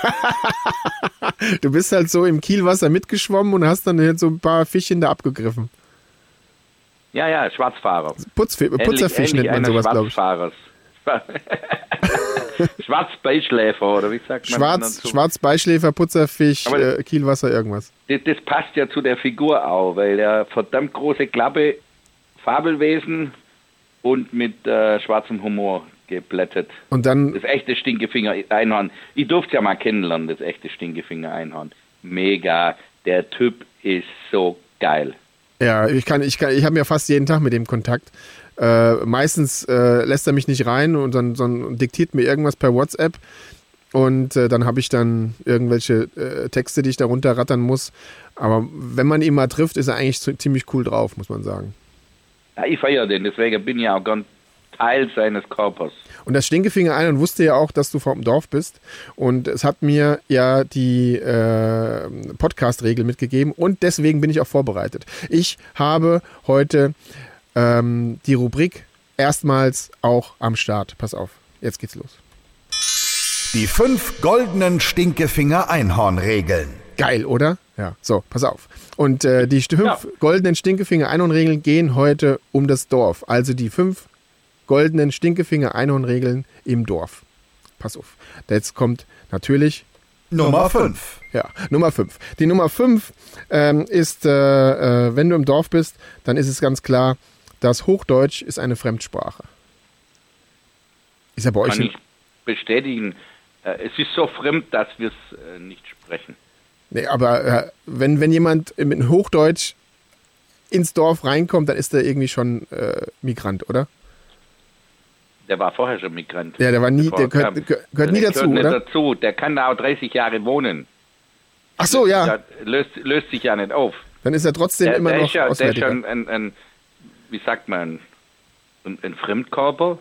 Speaker 2: du bist halt so im Kielwasser mitgeschwommen und hast dann halt so ein paar Fischchen da abgegriffen.
Speaker 3: Ja, ja, Schwarzfahrer.
Speaker 2: Putzfi
Speaker 3: Ähnlich-
Speaker 2: Putzerfisch
Speaker 3: ähnlich
Speaker 2: nennt man
Speaker 3: einer
Speaker 2: sowas, glaube ich.
Speaker 3: Schwarzfahrers. Schwarzbeischläfer, oder wie sagt man
Speaker 2: Schwarz,
Speaker 3: dazu?
Speaker 2: Schwarzbeischläfer, Putzerfisch,
Speaker 3: Aber-
Speaker 2: äh, Kielwasser, irgendwas.
Speaker 3: Das, das passt ja zu der Figur auch, weil der verdammt große Klappe, Fabelwesen und mit äh, schwarzem Humor geblättet.
Speaker 2: Und dann,
Speaker 3: Das echte Stinkefinger-Einhorn. Ich durfte ja mal kennenlernen, das echte Stinkefinger-Einhorn. Mega. Der Typ ist so geil.
Speaker 2: ja, ich kann, ich kann, ich habe ja fast jeden Tag mit dem Kontakt. Äh, meistens äh, lässt er mich nicht rein und dann, dann diktiert mir irgendwas per WhatsApp und äh, dann habe ich dann irgendwelche äh, Texte, die ich da runterrattern muss. Aber wenn man ihn mal trifft, ist er eigentlich so, ziemlich cool drauf, muss man sagen.
Speaker 3: Ja, ich feiere den, deswegen bin ich auch gern Teil seines Körpers.
Speaker 2: Und das Stinkefinger ein und wusste ja auch, dass du vom Dorf bist. Und es hat mir ja die äh, Podcast-Regel mitgegeben und deswegen bin ich auch vorbereitet. Ich habe heute ähm, die Rubrik erstmals auch am Start. Pass auf, jetzt geht's los.
Speaker 1: Die fünf goldenen Stinkefinger-Einhorn-Regeln.
Speaker 2: Geil, oder? Ja, so, pass auf. Und äh, die fünf
Speaker 3: Ja.
Speaker 2: goldenen Stinkefinger-Einhorn-Regeln gehen heute um das Dorf. Also die fünf goldenen Stinkefinger-Einhorn-Regeln im Dorf. Pass auf. Jetzt kommt natürlich
Speaker 1: Nummer fünf.
Speaker 2: Ja, Nummer fünf. Die Nummer fünf ähm, ist, äh, äh, wenn du im Dorf bist, dann ist es ganz klar, dass Hochdeutsch ist eine Fremdsprache. Ist ja bei euch...
Speaker 3: Kann ich bestätigen. Äh, es ist so fremd, dass wir es äh, nicht sprechen.
Speaker 2: Nee, aber äh, wenn, wenn jemand mit Hochdeutsch ins Dorf reinkommt, dann ist der irgendwie schon äh, Migrant, oder?
Speaker 3: Der war vorher schon Migrant.
Speaker 2: Ja, der war nie, der gehört,
Speaker 3: kam,
Speaker 2: gehört, gehört nie
Speaker 3: der
Speaker 2: dazu,
Speaker 3: gehört
Speaker 2: oder?
Speaker 3: Nicht dazu. Der kann da auch dreißig Jahre wohnen.
Speaker 2: Ach so, ja.
Speaker 3: Das löst, löst sich ja nicht auf.
Speaker 2: Dann ist er trotzdem
Speaker 3: Der,
Speaker 2: immer
Speaker 3: der
Speaker 2: noch
Speaker 3: ist ja, der ist
Speaker 2: Auswärtiger.
Speaker 3: schon ein, ein, wie sagt man, ein, ein Fremdkörper.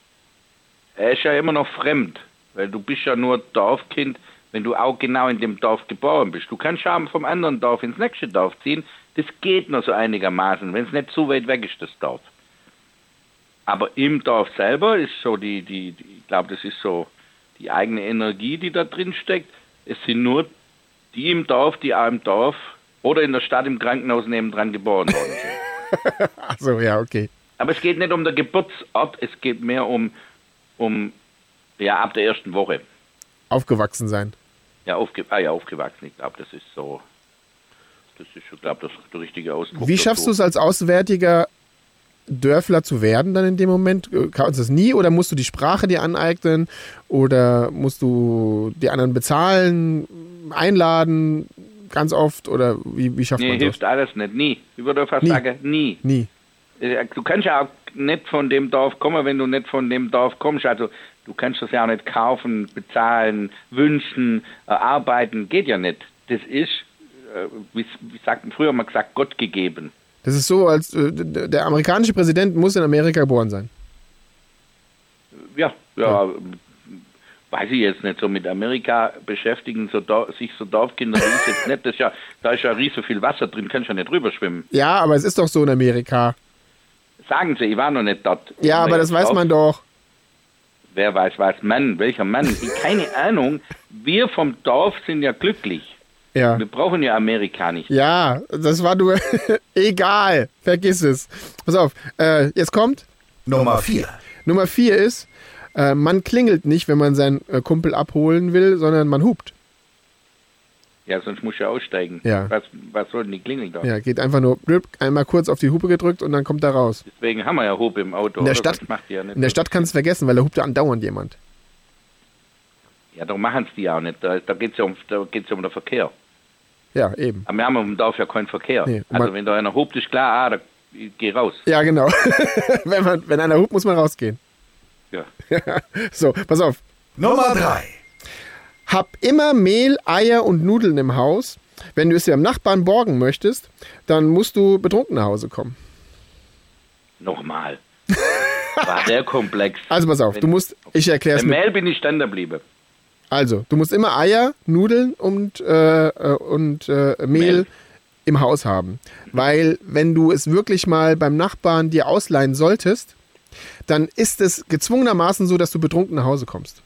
Speaker 3: Er ist ja immer noch fremd, weil du bist ja nur Dorfkind, wenn du auch genau in dem Dorf geboren bist. Du kannst ja vom anderen Dorf ins nächste Dorf ziehen. Das geht nur so einigermaßen, wenn es nicht zu weit weg ist, das Dorf. Aber im Dorf selber ist so die, die, die ich glaube, das ist so die eigene Energie, die da drin steckt. Es sind nur die im Dorf, die auch im Dorf oder in der Stadt im Krankenhaus nebendran geboren worden sind.
Speaker 2: Ach so, ja, okay.
Speaker 3: Aber es geht nicht um den Geburtsort, es geht mehr um, um ja, ab der ersten Woche.
Speaker 2: Aufgewachsen sein.
Speaker 3: Ja, aufge ah, ja aufgewachsen. Ich glaube, das ist so, das ist, ich glaube, das ist der richtige Ausdruck.
Speaker 2: Wie schaffst du es als Auswärtiger, Dörfler zu werden dann in dem Moment? Kannst du das nie oder musst du die Sprache dir aneignen oder musst du die anderen bezahlen, einladen ganz oft oder wie, wie schafft
Speaker 3: Nee,
Speaker 2: man das?
Speaker 3: hilft alles nicht, nie. Ich würde fast
Speaker 2: Nie.
Speaker 3: sagen, nie.
Speaker 2: Nie.
Speaker 3: Du kannst ja auch nicht von dem Dorf kommen, wenn du nicht von dem Dorf kommst. Also du kannst das ja auch nicht kaufen, bezahlen, wünschen, erarbeiten. Geht ja nicht. Das ist, äh, wie, wie sagt man früher mal gesagt, Gott gegeben.
Speaker 2: Das ist so, als äh, der amerikanische Präsident muss in Amerika geboren sein.
Speaker 3: Ja, ja, ja. Weiß ich jetzt nicht, so mit Amerika beschäftigen, so Dor- sich so Dorfkinder, das ist jetzt nicht, das ist ja, da ist ja riesig viel Wasser drin, kannst ja nicht drüber schwimmen.
Speaker 2: Ja, aber es ist doch so in Amerika.
Speaker 3: Sagen Sie, ich war noch nicht dort.
Speaker 2: Ja, aber das weiß man doch.
Speaker 3: Wer weiß, was Mann, welcher Mann? Ich, keine Ahnung. Wir vom Dorf sind ja glücklich.
Speaker 2: Ja.
Speaker 3: Wir brauchen ja Amerika nicht.
Speaker 2: Ja, das war nur egal. Vergiss es. Pass auf, äh, jetzt kommt.
Speaker 1: Nummer vier.
Speaker 2: Nummer vier ist, äh, man klingelt nicht, wenn man seinen äh, Kumpel abholen will, sondern man hupt.
Speaker 3: Ja, sonst muss ich ja aussteigen.
Speaker 2: Ja.
Speaker 3: Was, was soll denn die Klingel da?
Speaker 2: Ja, geht einfach nur blüpp, einmal kurz auf die Hupe gedrückt und dann kommt er raus.
Speaker 3: Deswegen haben wir ja Hupe im Auto.
Speaker 2: In der
Speaker 3: oder?
Speaker 2: Stadt,
Speaker 3: Das macht die ja nicht.
Speaker 2: in der Stadt kannst du vergessen, weil da hupt ja andauernd jemand.
Speaker 3: Ja, darum machen es die auch nicht. Da, da geht es ja, um, da geht's ja um den Verkehr.
Speaker 2: Ja, eben.
Speaker 3: Aber wir haben im Dorf ja keinen Verkehr.
Speaker 2: Nee,
Speaker 3: also
Speaker 2: man-
Speaker 3: wenn da einer hupt, ist klar, ah, da, ich geh raus.
Speaker 2: Ja, genau. wenn, man, wenn einer hupt, muss man rausgehen.
Speaker 3: Ja.
Speaker 2: So, pass auf.
Speaker 1: Nummer drei.
Speaker 2: Hab immer Mehl, Eier und Nudeln im Haus. Wenn du es dem Nachbarn borgen möchtest, dann musst du betrunken nach Hause kommen.
Speaker 3: Nochmal. War der komplex.
Speaker 2: Also pass auf,
Speaker 3: Wenn-
Speaker 2: du musst, ich erkläre es
Speaker 3: Im
Speaker 2: mit.
Speaker 3: Mail bin ich stehen geblieben.
Speaker 2: Also, du musst immer Eier, Nudeln und, äh, äh, und äh, Mehl,
Speaker 3: Mehl.
Speaker 2: im Haus haben. Weil, wenn du es wirklich mal beim Nachbarn dir ausleihen solltest, dann ist es gezwungenermaßen so, dass du betrunken nach Hause kommst.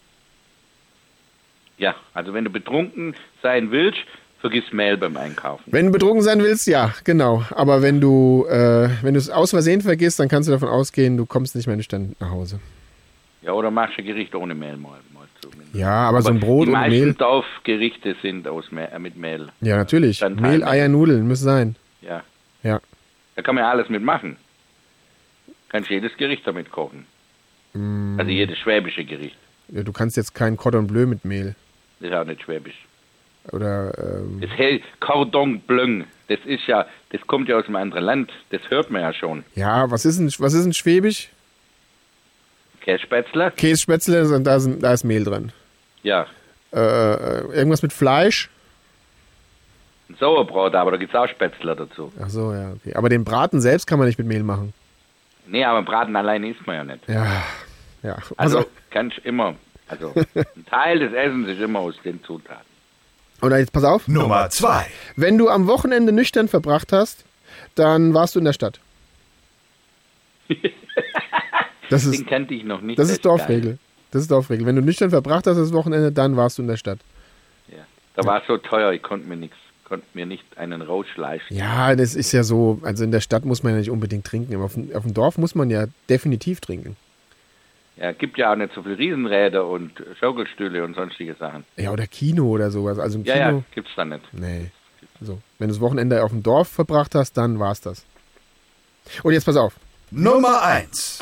Speaker 3: Ja, also wenn du betrunken sein willst, vergiss Mail beim Einkaufen.
Speaker 2: Wenn du betrunken sein willst, ja, genau. Aber wenn du äh, wenn du es aus Versehen vergisst, dann kannst du davon ausgehen, du kommst nicht mehr nüchtern nach Hause.
Speaker 3: Ja, oder machst du Gericht ohne Mehl mal, mal zumindest.
Speaker 2: Ja, aber, so ein Brot
Speaker 3: die
Speaker 2: und
Speaker 3: meisten
Speaker 2: Mehl.
Speaker 3: Dorfgerichte sind aus Me äh, mit Mehl.
Speaker 2: Ja, natürlich.
Speaker 3: Dann
Speaker 2: Mehl,
Speaker 3: Teilmehl.
Speaker 2: Eier, Nudeln müssen sein.
Speaker 3: Ja,
Speaker 2: Ja.
Speaker 3: da kann man ja alles mitmachen. Kannst jedes Gericht damit kochen.
Speaker 2: Mm.
Speaker 3: Also jedes schwäbische Gericht.
Speaker 2: Ja, du kannst jetzt kein Cordon Bleu mit Mehl.
Speaker 3: Das ist auch nicht schwäbisch.
Speaker 2: Oder, ähm,
Speaker 3: Das hell Cordon Bleu, das ist ja, das kommt ja aus einem anderen Land. Das hört man ja schon.
Speaker 2: ja, was ist denn, was ist denn Schwäbisch?
Speaker 3: Kässpätzle?
Speaker 2: Kässpätzle, und da, sind, da ist Mehl drin.
Speaker 3: Ja.
Speaker 2: Äh, äh, irgendwas mit Fleisch?
Speaker 3: Ein Sauerbrot, aber da gibt es auch Spätzle dazu.
Speaker 2: Ach so, ja, okay. Aber den Braten selbst kann man nicht mit Mehl machen.
Speaker 3: Nee, aber Braten alleine isst man ja nicht.
Speaker 2: Ja, ja.
Speaker 3: Also
Speaker 2: Also,
Speaker 3: kannst immer, also ein Teil des Essens ist immer aus den Zutaten.
Speaker 2: oder jetzt pass auf.
Speaker 1: Nummer zwei.
Speaker 2: Wenn du am Wochenende nüchtern verbracht hast, dann warst du in der Stadt. Das ist,
Speaker 3: Den kannte ich noch nicht.
Speaker 2: das
Speaker 3: der
Speaker 2: ist Dorfregel. Das ist Dorfregel. Wenn du nüchtern verbracht hast das Wochenende, dann warst du in der Stadt.
Speaker 3: Geil. Ja. Da war es so teuer, ich konnte mir nichts, konnte mir nicht einen Rausch leisten.
Speaker 2: Ja, das ist ja so, also in der Stadt muss man ja nicht unbedingt trinken, aber auf dem, auf dem Dorf muss man ja definitiv trinken.
Speaker 3: Ja, gibt ja auch nicht so viele Riesenräder und Schaukelstühle und sonstige Sachen.
Speaker 2: Ja, oder Kino oder sowas. Also im Kino.
Speaker 3: Ja, ja, gibt's da nicht.
Speaker 2: Nee. Also, wenn du das Wochenende auf dem Dorf verbracht hast, dann war's das. Und jetzt pass auf.
Speaker 1: Nummer eins.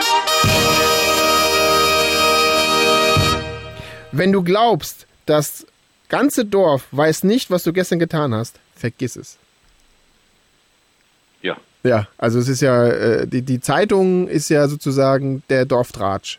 Speaker 2: Wenn du glaubst, das ganze Dorf weiß nicht, was du gestern getan hast, vergiss es.
Speaker 3: Ja.
Speaker 2: Ja, also es ist ja, äh, die, die Zeitung ist ja sozusagen der Dorftratsch.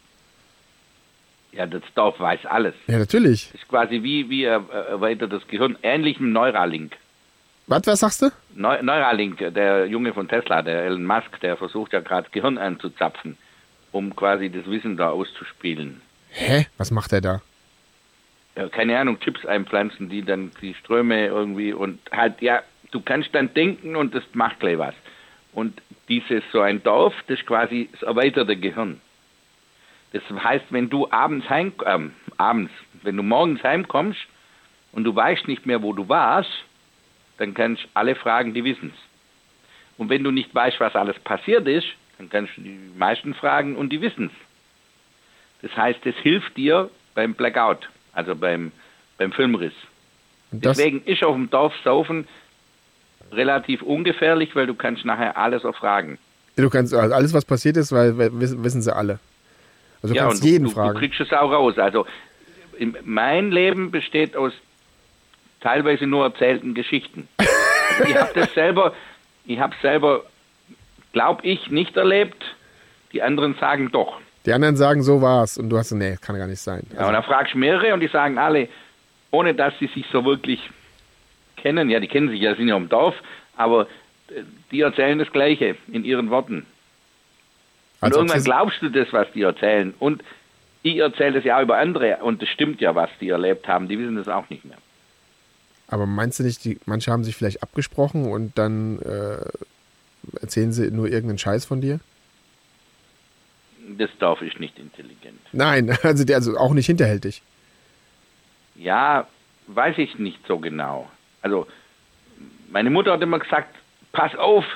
Speaker 3: Ja, das Dorf weiß alles.
Speaker 2: Ja, natürlich.
Speaker 3: Das ist quasi wie, wie äh, erweitertes Gehirn, ähnlich dem Neuralink.
Speaker 2: Was, was sagst du?
Speaker 3: Neu Neuralink, der Junge von Tesla, der Elon Musk, der versucht ja gerade das Gehirn anzuzapfen, um quasi das Wissen da auszuspielen.
Speaker 2: Hä? Was macht er da?
Speaker 3: Ja, keine Ahnung, Chips einpflanzen, die dann die Ströme irgendwie und halt, ja, du kannst dann denken und das macht gleich was. Und dieses so ein Dorf, das ist quasi das erweiterte Gehirn. Das heißt, wenn du abends heim, äh, abends, wenn du morgens heimkommst und du weißt nicht mehr, wo du warst, dann kannst du alle fragen, die wissen's. Und wenn du nicht weißt, was alles passiert ist, dann kannst du die meisten fragen und die wissen's. Das heißt, es hilft dir beim Blackout, also beim, beim Filmriss.
Speaker 2: Das,
Speaker 3: Deswegen ist auf dem Dorf Saufen relativ ungefährlich, weil du kannst nachher alles erfragen.
Speaker 2: du kannst also alles, was passiert ist, weil, weil wissen, wissen sie alle. Also du
Speaker 3: Ja,
Speaker 2: kannst
Speaker 3: und
Speaker 2: jeden
Speaker 3: du,
Speaker 2: fragen.
Speaker 3: Du kriegst es auch raus. Also im, mein Leben besteht aus teilweise nur erzählten Geschichten. Also ich habe das selber, ich habe selber, glaube ich, nicht erlebt. Die anderen sagen doch.
Speaker 2: Die anderen sagen, so war's. Und du hast so, nee, kann gar nicht sein.
Speaker 3: Ja,
Speaker 2: Also,
Speaker 3: und dann fragst du mehrere und die sagen alle, ohne dass sie sich so wirklich kennen. Ja, die kennen sich ja, sind ja im Dorf, aber äh, die erzählen das Gleiche in ihren Worten. Und
Speaker 2: als ob
Speaker 3: irgendwann
Speaker 2: sie-
Speaker 3: glaubst du das, was die erzählen. Und ich erzähle das ja auch über andere. Und das stimmt ja, was die erlebt haben. Die wissen das auch nicht mehr.
Speaker 2: aber meinst du nicht, die, manche haben sich vielleicht abgesprochen und dann äh, erzählen sie nur irgendeinen Scheiß von dir?
Speaker 3: Das Dorf ist nicht intelligent.
Speaker 2: Nein, also, der, also auch nicht hinterhältig.
Speaker 3: Ja, weiß ich nicht so genau. Also, meine Mutter hat immer gesagt, pass auf,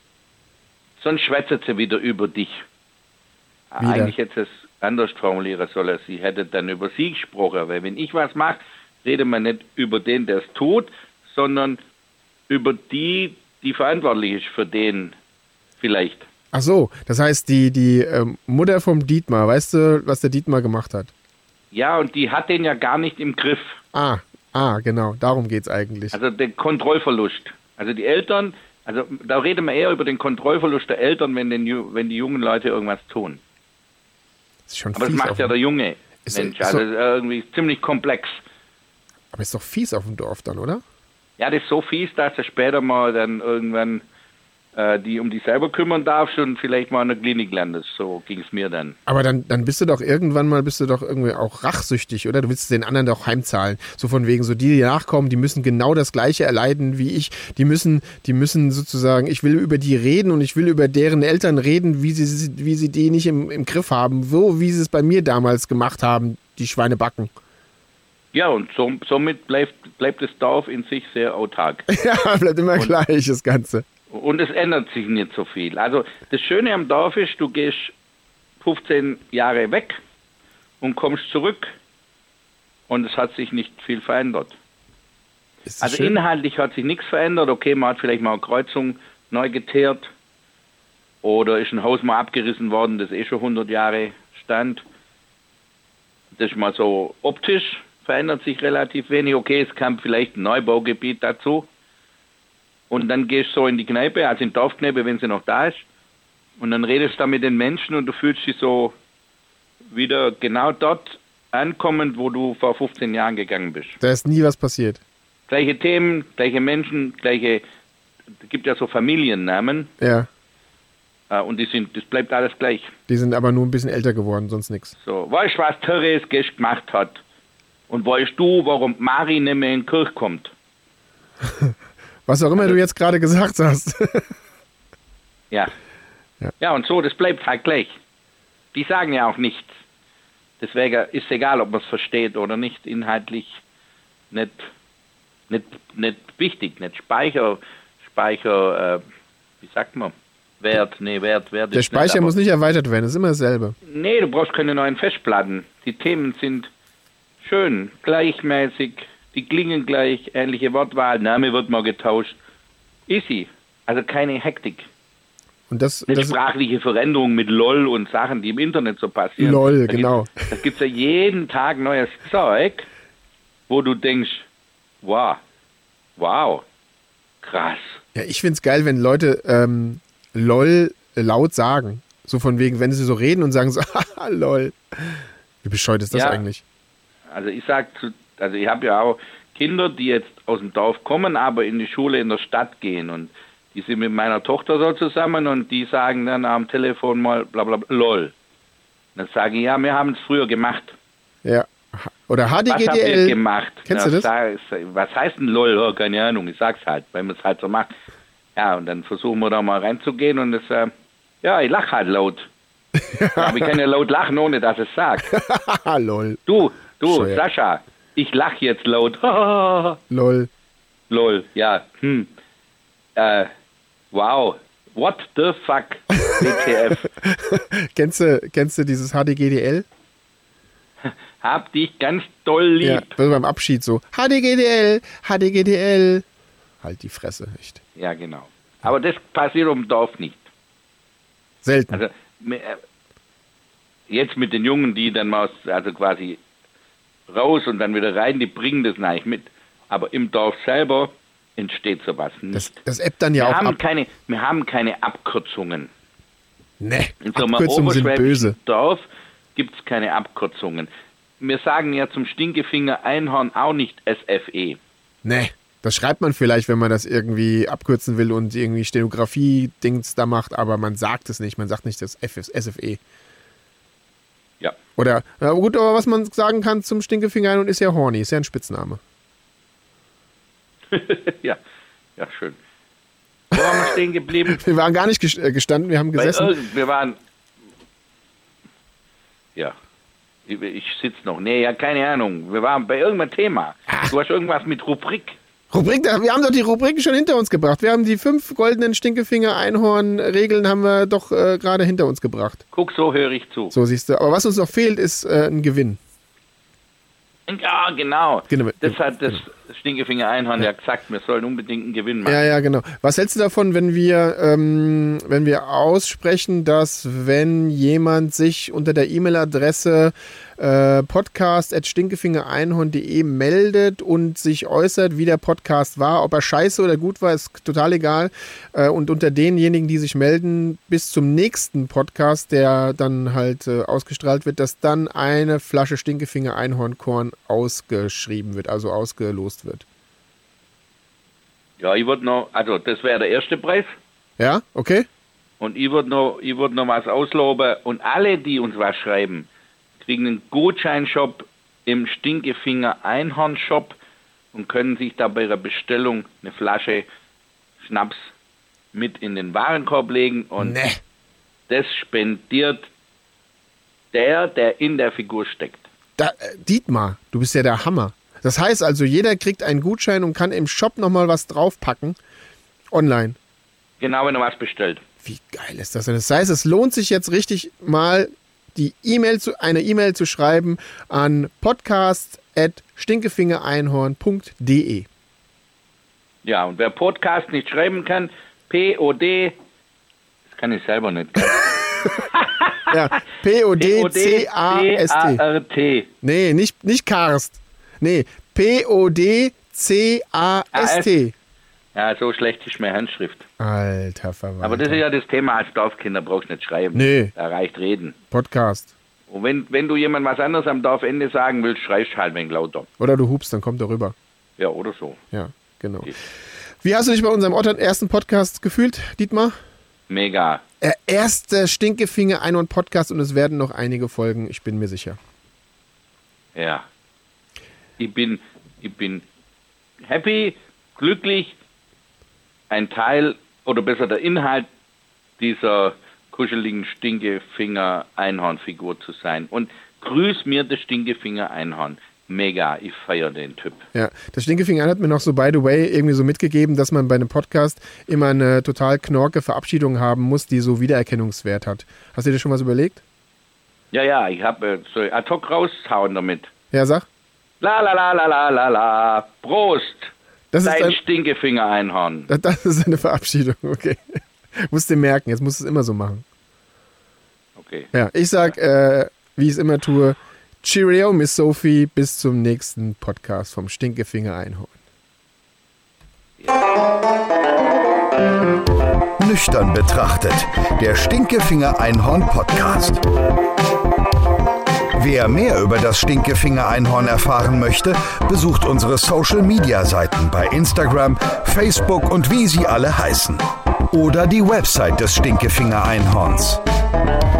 Speaker 3: sonst schwätzt sie wieder über dich.
Speaker 2: Wieder.
Speaker 3: Eigentlich hätte es anders formulieren sollen. Sie hätte dann über sie gesprochen, weil wenn ich was mache, redet man nicht über den, der es tut, sondern über die, die verantwortlich ist für den vielleicht.
Speaker 2: Ach so, das heißt, die, die ähm, Mutter vom Dietmar, weißt du, was der Dietmar gemacht hat?
Speaker 3: Ja, und die hat den ja gar nicht im Griff.
Speaker 2: Ah, ah, genau, darum geht's eigentlich.
Speaker 3: Also den Kontrollverlust. Also die Eltern, also da reden wir eher über den Kontrollverlust der Eltern, wenn, den, Ju- wenn die jungen Leute irgendwas tun.
Speaker 2: Das ist schon
Speaker 3: Aber das
Speaker 2: fies
Speaker 3: macht
Speaker 2: auf
Speaker 3: ja
Speaker 2: dem-
Speaker 3: der junge
Speaker 2: Ist-
Speaker 3: Mensch.
Speaker 2: ist
Speaker 3: Also
Speaker 2: so-
Speaker 3: das ist irgendwie ziemlich komplex.
Speaker 2: Aber ist doch fies auf dem Dorf dann, oder?
Speaker 3: Ja, das ist so fies, dass du später mal dann irgendwann äh, die um dich selber kümmern darfst und vielleicht mal in der Klinik landest. So ging es mir dann.
Speaker 2: Aber dann, dann bist du doch irgendwann mal, bist du doch irgendwie auch rachsüchtig, oder? Du willst den anderen doch heimzahlen. So von wegen, so die, die nachkommen, die müssen genau das Gleiche erleiden wie ich. Die müssen, die müssen sozusagen, ich will über die reden und ich will über deren Eltern reden, wie sie, wie sie die nicht im, im Griff haben. So wie sie es bei mir damals gemacht haben, die Schweinebacken.
Speaker 3: Ja, und so, somit bleibt, bleibt das Dorf in sich sehr autark.
Speaker 2: Ja, bleibt immer
Speaker 3: Und-
Speaker 2: gleich, das Ganze.
Speaker 3: Und es ändert sich nicht so viel. Also das Schöne am Dorf ist, du gehst fünfzehn Jahre weg und kommst zurück und es hat sich nicht viel verändert.
Speaker 2: Ist das
Speaker 3: Also
Speaker 2: schön?
Speaker 3: inhaltlich hat sich nichts verändert. Okay, man hat vielleicht mal eine Kreuzung neu geteert oder ist ein Haus mal abgerissen worden, das eh schon hundert Jahre stand. Das ist mal so optisch, verändert sich relativ wenig. Okay, es kam vielleicht ein Neubaugebiet dazu. Und dann gehst du so in die Kneipe, also in die Dorfkneipe, wenn sie noch da ist. Und dann redest du da mit den Menschen und du fühlst dich so wieder genau dort ankommend, wo du vor fünfzehn Jahren gegangen bist.
Speaker 2: Da ist nie was passiert.
Speaker 3: Gleiche Themen, gleiche Menschen, gleiche, es gibt ja so Familiennamen
Speaker 2: Ja,
Speaker 3: äh, und die sind, das bleibt alles gleich.
Speaker 2: die sind aber nur ein bisschen älter geworden, sonst nichts.
Speaker 3: So, weißt du, was Therese gestern gemacht hat? Und weißt du, warum Mari nicht mehr in die Kirche kommt?
Speaker 2: Was auch immer
Speaker 3: Also-
Speaker 2: du jetzt gerade gesagt hast.
Speaker 3: Ja.
Speaker 2: Ja.
Speaker 3: Ja, und so, das bleibt halt gleich. Die sagen ja auch nichts. Deswegen ist es egal, ob man es versteht oder nicht, inhaltlich nicht, nicht, nicht wichtig, nicht Speicher, Speicher, äh, wie sagt man, Wert, nee, Wert, Wert.
Speaker 2: Der Speicher nicht, muss nicht erweitert werden, das ist immer dasselbe.
Speaker 3: Nee, du brauchst keine neuen Festplatten. Die Themen sind schön, gleichmäßig, die klingen gleich, ähnliche Wortwahl, Name wird mal getauscht. Easy, also keine Hektik.
Speaker 2: Und das,
Speaker 3: Eine
Speaker 2: das
Speaker 3: sprachliche Veränderung mit LOL und Sachen, die im Internet so passieren.
Speaker 2: LOL,
Speaker 3: da
Speaker 2: genau.
Speaker 3: Gibt's, da gibt es ja jeden Tag neues Zeug, wo du denkst, wow, wow, krass.
Speaker 2: Ja, ich find's geil, wenn Leute ähm, LOL laut sagen. So von wegen, wenn sie so reden und sagen so, haha, LOL. Wie bescheuert ist das
Speaker 3: ja,
Speaker 2: eigentlich?
Speaker 3: Also ich sag zu, also ich habe ja auch Kinder, die jetzt aus dem Dorf kommen, aber in die Schule in der Stadt gehen und die sind mit meiner Tochter so zusammen und die sagen dann am Telefon mal bla bla, bla LOL. Dann sage ich, ja, wir haben es früher gemacht.
Speaker 2: Ja. Oder H D G D L.
Speaker 3: Was habt ihr gemacht?
Speaker 2: Kennst
Speaker 3: ja,
Speaker 2: du das?
Speaker 3: Sag, was heißt denn LOL? Oh, keine Ahnung, ich sag's halt, weil man es halt so macht. Ja, und dann versuchen wir da mal reinzugehen und das, äh, ja, ich lach halt laut. Aber ich kann ja laut lachen, ohne dass es sagt.
Speaker 2: LOL.
Speaker 3: Du, du,
Speaker 2: Scheuer.
Speaker 3: Sascha, ich lach jetzt laut.
Speaker 2: LOL.
Speaker 3: LOL, ja. Hm. Äh, wow. What the fuck? W T F.
Speaker 2: kennst, du, kennst du dieses H D G D L?
Speaker 3: Hab dich ganz doll lieb.
Speaker 2: Ja, also beim Abschied so. H D G D L, H D G D L. Halt die Fresse, echt.
Speaker 3: Ja, genau. Aber das passiert im Dorf nicht.
Speaker 2: Selten.
Speaker 3: Also, jetzt mit den Jungen, die dann mal, also quasi raus und dann wieder rein, die bringen das nicht mit. Aber im Dorf selber entsteht sowas nicht.
Speaker 2: Das, das ebbt dann ja
Speaker 3: wir
Speaker 2: auch
Speaker 3: haben
Speaker 2: ab.
Speaker 3: keine, wir haben keine Abkürzungen.
Speaker 2: Ne,
Speaker 3: In so einem
Speaker 2: Abkürzungen sind böse.
Speaker 3: Dorf gibt es keine Abkürzungen. Wir sagen ja zum Stinkefinger Einhorn auch nicht S F E.
Speaker 2: Ne, das schreibt man vielleicht, wenn man das irgendwie abkürzen will und irgendwie Stenografie-Dings da macht, aber man sagt es nicht. Man sagt nicht das F S F E.
Speaker 3: Ja.
Speaker 2: Oder, na gut, aber was man sagen kann zum Stinkefinger Einhorn ist ja Horny, ist ja ein Spitzname.
Speaker 3: ja, ja, schön. Wo waren wir stehen geblieben?
Speaker 2: Wir waren gar nicht gestanden, wir haben gesessen.
Speaker 3: Bei irgend, wir waren. Ja. Ich, ich sitze noch. Nee, ja, keine Ahnung. Wir waren bei irgendeinem Thema. Du hast irgendwas mit Rubrik.
Speaker 2: Rubrik, wir haben doch die Rubriken schon hinter uns gebracht. Wir haben die fünf goldenen Stinkefinger-Einhorn-Regeln haben wir doch äh, gerade hinter uns gebracht.
Speaker 3: Guck, so höre ich zu.
Speaker 2: So siehst du. Aber was uns noch fehlt, ist äh, ein Gewinn.
Speaker 3: Ja, genau.
Speaker 2: Genau.
Speaker 3: Das hat das Stinkefinger Einhorn ja. ja gesagt, wir sollen unbedingt einen Gewinn machen.
Speaker 2: Ja, ja, genau. Was hältst du davon, wenn wir, ähm, wenn wir aussprechen, dass wenn jemand sich unter der E-Mail-Adresse äh, podcast at stinkefingereinhorn punkt de meldet und sich äußert, wie der Podcast war, ob er scheiße oder gut war, ist total egal. Äh, und unter denjenigen, die sich melden, bis zum nächsten Podcast, der dann halt äh, ausgestrahlt wird, dass dann eine Flasche Stinkefinger Einhornkorn ausgeschrieben wird, also ausgelost wird.
Speaker 3: Ja, ich würde noch, also das wäre der erste Preis.
Speaker 2: Ja, okay.
Speaker 3: Und ich würde noch, ich würde noch was ausloben. Und alle, die uns was schreiben, kriegen einen Gutscheinshop im Stinkefinger Einhorn Shop und können sich da bei ihrer Bestellung eine Flasche Schnaps mit in den Warenkorb legen. Und
Speaker 2: nee.
Speaker 3: das spendiert der, der in der Figur steckt.
Speaker 2: Da, äh, Dietmar, du bist ja der Hammer. Das heißt also, jeder kriegt einen Gutschein und kann im Shop nochmal was draufpacken. Online.
Speaker 3: Genau, wenn er was bestellt.
Speaker 2: Wie geil ist das denn? Das heißt, es lohnt sich jetzt richtig mal, die E-Mail zu, eine E-Mail zu schreiben an podcast at stinkefingereinhorn punkt de.
Speaker 3: Ja, und wer Podcast nicht schreiben kann, P O D, das kann ich selber nicht.
Speaker 2: Ja, P O D C A S T.
Speaker 3: R T.
Speaker 2: Nee, nicht, nicht Karst. Nee, P O D C A S T.
Speaker 3: Ja, so schlecht ist meine Handschrift.
Speaker 2: Alter Verwalter.
Speaker 3: Aber das ist ja das Thema als Dorfkinder, brauchst du nicht schreiben.
Speaker 2: Nee.
Speaker 3: Da reicht reden.
Speaker 2: Podcast.
Speaker 3: Und wenn, wenn du jemand was anderes am Dorfende sagen willst, schreibst halt wegen lauter.
Speaker 2: Oder du hupst, dann kommt er rüber.
Speaker 3: Ja, oder so.
Speaker 2: Ja, genau. Wie hast du dich bei unserem ersten Podcast gefühlt, Dietmar?
Speaker 3: Mega.
Speaker 2: Der erste Stinkefinger Einhorn Podcast und es werden noch einige folgen, ich bin mir sicher.
Speaker 3: Ja. Ich bin, ich bin happy, glücklich, ein Teil oder besser der Inhalt dieser kuscheligen Stinkefinger Einhornfigur zu sein. Und grüß mir das Stinkefinger Einhorn. mega, ich feiere den Typ.
Speaker 2: Ja, das Stinkefinger hat mir noch so, by the way, irgendwie so mitgegeben, dass man bei einem Podcast immer eine total knorke Verabschiedung haben muss, die so Wiedererkennungswert hat. Hast du dir schon was überlegt?
Speaker 3: Ja, ja, ich habe äh, so ad hoc raushauen damit.
Speaker 2: Ja, sag.
Speaker 3: La la la la la la la, Prost,
Speaker 2: Das ist
Speaker 3: dein
Speaker 2: ein,
Speaker 3: Stinkefinger-Einhorn.
Speaker 2: das, das ist eine Verabschiedung, okay. Musst du merken, jetzt musst du es immer so machen.
Speaker 3: Okay.
Speaker 2: Ja, ich sag, äh, wie ich es immer tue, Cheerio, Miss Sophie, bis zum nächsten Podcast vom Stinkefinger-Einhorn.
Speaker 1: Nüchtern betrachtet, der Stinkefinger-Einhorn-Podcast. Wer mehr über das Stinkefinger-Einhorn erfahren möchte, besucht unsere Social-Media-Seiten bei Instagram, Facebook und wie sie alle heißen. Oder die Website des Stinkefinger-Einhorns.